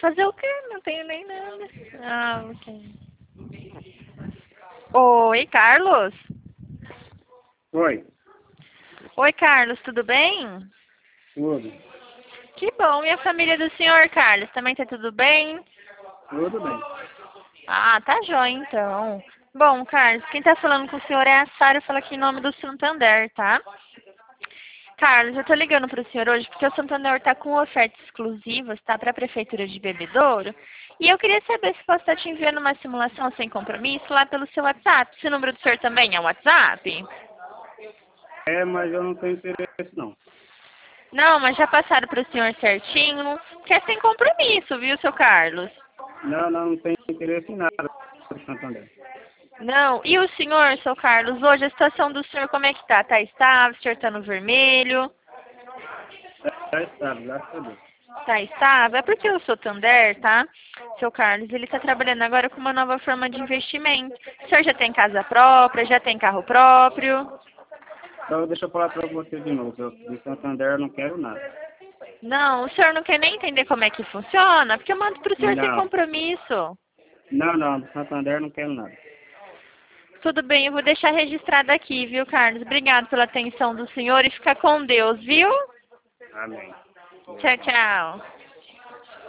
fazer o quê? Não tenho nem nada. Ah, ok. Oi, Carlos? Oi, Oi, Carlos, tudo bem? tudo. Que bom. E a família do senhor, Carlos? Também tá tudo bem? Tudo bem. Ah, tá jóia, então. Bom, Carlos, quem tá falando com o senhor é a Sara, fala aqui em nome do Santander, tá? Carlos, eu tô ligando pro senhor hoje porque o Santander tá com ofertas exclusivas, tá? Pra Prefeitura de Bebedouro. E eu queria saber se posso estar te enviando uma simulação sem compromisso lá pelo seu WhatsApp. Se o número do senhor também é um WhatsApp? É, mas eu não tenho interesse não. Não, mas já passaram pro senhor certinho. Que é sem compromisso, viu, seu Carlos? Não tenho interesse em nada do Santander. Não. E o senhor, seu Carlos, hoje a situação do senhor como é que tá? Tá estável? O senhor tá no vermelho? Já está, graças a Deus. Tá estável? É porque o Santander, tá? Seu Carlos, ele tá trabalhando agora com uma nova forma de investimento. O senhor já tem casa própria? Já tem carro próprio? Então deixa eu falar para você de novo. Eu, de Santander eu não quero nada. Não, o senhor não quer nem entender como é que funciona? Porque eu mando pro senhor sem Não, compromisso. não, do Santander eu não quero nada. Tudo bem, eu vou deixar registrado aqui, viu, Carlos? Obrigado pela atenção do senhor e fica com Deus, viu? Amém. Tchau, tchau.